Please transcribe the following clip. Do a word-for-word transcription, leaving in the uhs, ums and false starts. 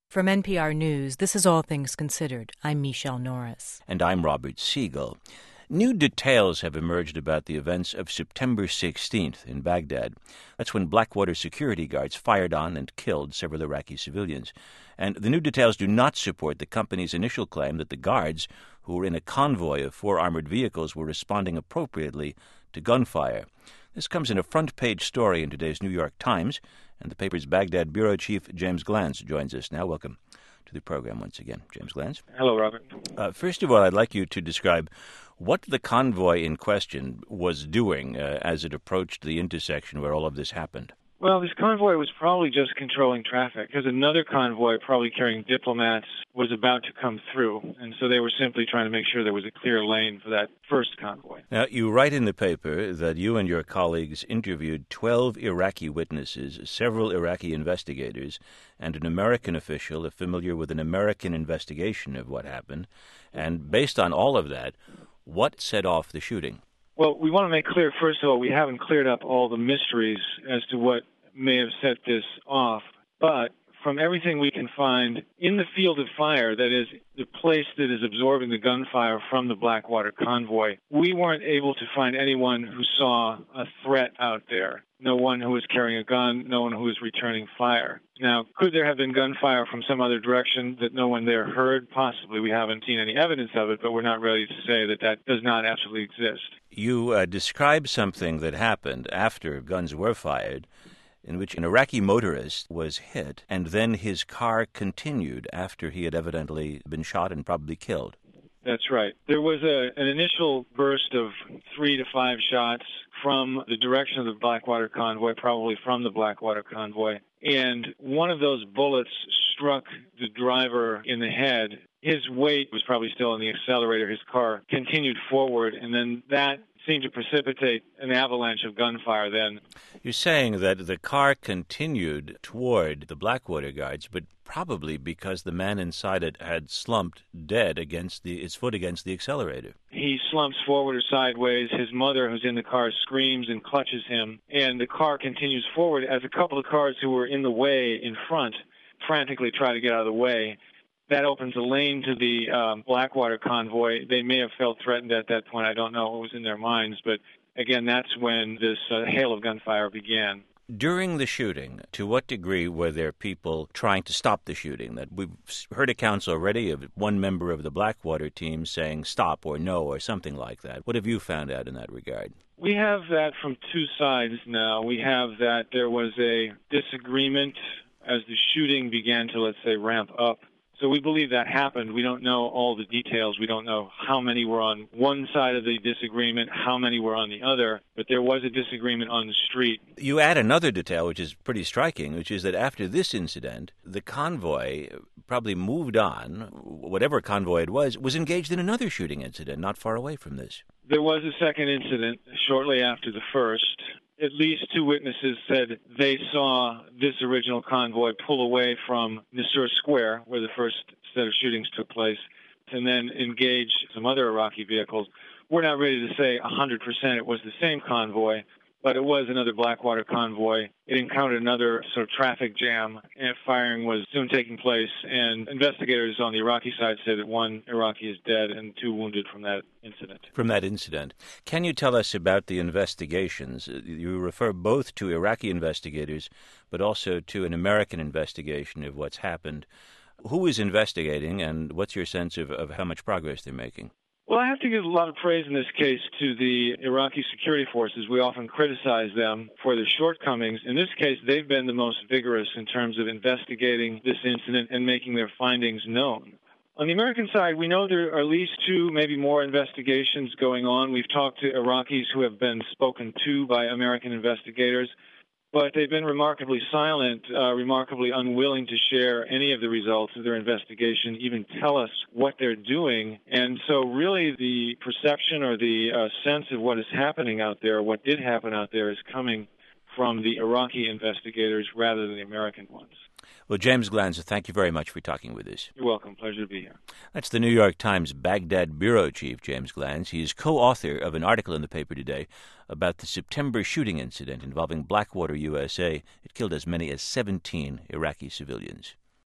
From N P R News, this is All Things Considered. I'm Michelle Norris. And I'm Robert Siegel. New details have emerged about the events of September sixteenth in Baghdad. That's when Blackwater security guards fired on and killed several Iraqi civilians. And the new details do not support the company's initial claim that the guards, who were in a convoy of four armored vehicles, were responding appropriately to gunfire. This comes in a front-page story in today's New York Times, and the paper's Baghdad bureau chief, James Glanz, joins us now. Welcome to the program once again, James Glanz. Hello, Robert. Uh, first of all, I'd like you to describe what the convoy in question was doing uh, as it approached the intersection where all of this happened. Well, this convoy was probably just controlling traffic, because another convoy, probably carrying diplomats, was about to come through, and so they were simply trying to make sure there was a clear lane for that first convoy. Now, you write in the paper that you and your colleagues interviewed twelve Iraqi witnesses, several Iraqi investigators, and an American official familiar with an American investigation of what happened, and based on all of that, what set off the shooting? Well, we want to make clear, first of all, we haven't cleared up all the mysteries as to what may have set this off, but from everything we can find in the field of fire, that is, the place that is absorbing the gunfire from the Blackwater convoy, we weren't able to find anyone who saw a threat out there. No one who was carrying a gun, no one who was returning fire. Now, could there have been gunfire from some other direction that no one there heard? Possibly. We haven't seen any evidence of it, but we're not ready to say that that does not absolutely exist. You uh, describe something that happened after guns were fired, in which an Iraqi motorist was hit, and then his car continued after he had evidently been shot and probably killed. That's right. There was a, an initial burst of three to five shots from the direction of the Blackwater convoy, probably from the Blackwater convoy, and one of those bullets struck the driver in the head. His weight was probably still in the accelerator. His car continued forward, and then that seemed to precipitate an avalanche of gunfire then. You're saying that the car continued toward the Blackwater guards, but probably because the man inside it had slumped dead against the his foot against the accelerator. He slumps forward or sideways. His mother, who's in the car, screams and clutches him, and the car continues forward as a couple of cars who were in the way in front frantically try to get out of the way. That opens a lane to the um, Blackwater convoy. They may have felt threatened at that point. I don't know what was in their minds. But, again, that's when this uh, hail of gunfire began. During the shooting, to what degree were there people trying to stop the shooting? That we've heard accounts already of one member of the Blackwater team saying stop or no or something like that. What have you found out in that regard? We have that from two sides now. We have that there was a disagreement as the shooting began to, let's say, ramp up. So we believe that happened. We don't know all the details. We don't know how many were on one side of the disagreement, how many were on the other, but there was a disagreement on the street. You add another detail, which is pretty striking, which is that after this incident, the convoy probably moved on, whatever convoy it was, was engaged in another shooting incident not far away from this. There was a second incident shortly after the first. At least two witnesses said they saw this original convoy pull away from Nisour Square, where the first set of shootings took place, and then engage some other Iraqi vehicles. We're not ready to say one hundred percent it was the same convoy, but it was another Blackwater convoy. It encountered another sort of traffic jam, and firing was soon taking place, and investigators on the Iraqi side say that one Iraqi is dead and two wounded from that incident. From that incident. Can you tell us about the investigations? You refer both to Iraqi investigators, but also to an American investigation of what's happened. Who is investigating, and what's your sense of, of how much progress they're making? Well, I have to give a lot of praise in this case to the Iraqi security forces. We often criticize them for their shortcomings. In this case, they've been the most vigorous in terms of investigating this incident and making their findings known. On the American side, we know there are at least two, maybe more investigations going on. We've talked to Iraqis who have been spoken to by American investigators, but they've been remarkably silent, uh, remarkably unwilling to share any of the results of their investigation, even tell us what they're doing. And so really the perception or the uh, sense of what is happening out there, what did happen out there, is coming from the Iraqi investigators rather than the American ones. Well, James Glanz, thank you very much for talking with us. You're welcome. Pleasure to be here. That's the New York Times Baghdad bureau chief, James Glanz. He is co-author of an article in the paper today about the September shooting incident involving Blackwater, U S A. It killed as many as seventeen Iraqi civilians.